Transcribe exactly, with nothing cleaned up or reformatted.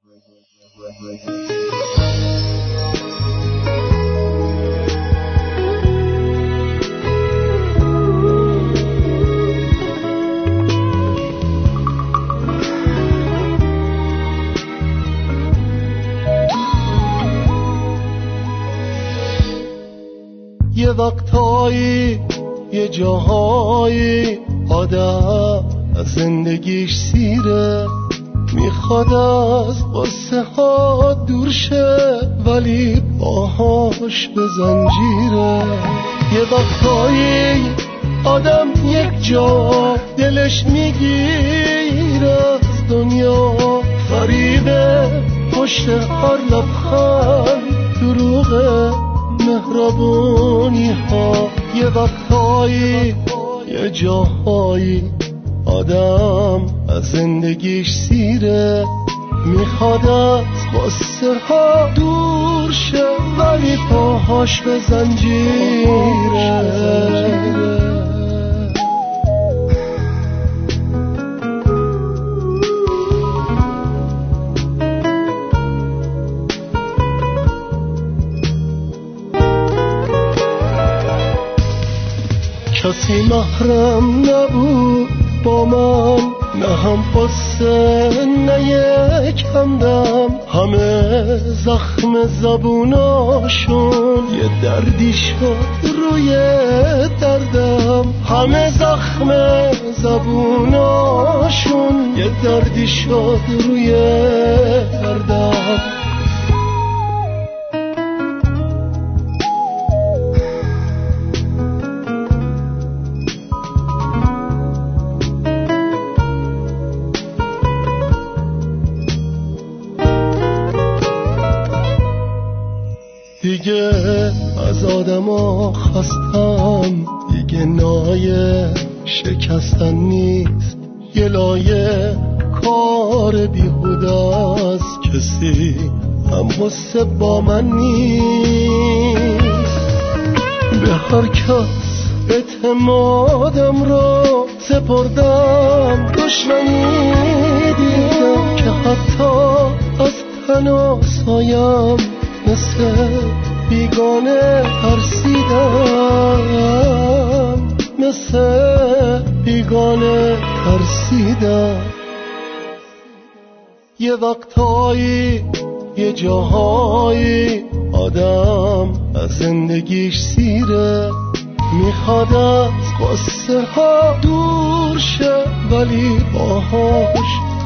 یه وقتایی یه جاهایی آدم از زندگیش سیره، میخواد از قصه ها دور شه ولی باهاش به زنجیره. یه وقتایی آدم یک جا دلش میگیره از دنیا، فریبه پشت هر لبخند دروغه مهربونی ها. یه وقتایی یه جاهایی آدم از زندگیش سیره، میخواد از قصه ها دور شه ولی پاهاش به زنجیره. کسی محرم نبود با من، نه هم قصه نه یک همدم، همه زخم زبوناشون یه دردی شد روی دردم، همه زخم زبوناشون یه دردی شد روی دردم. دیگه از آدما خستم، دیگه نایه شکستن نیست، یه لایه کار بیهوده است، کسی هم غصه با من نیست. به هر کس اعتمادم رو سپردم، دشمنی دیدم که حتی از تن و سایم مثل بیگانه ترسیدم، مثل بیگانه ترسیدم. یه وقتایی یه جاهایی آدم از زندگیش سیره، میخواد از قصه ها دور شه ولی باهاش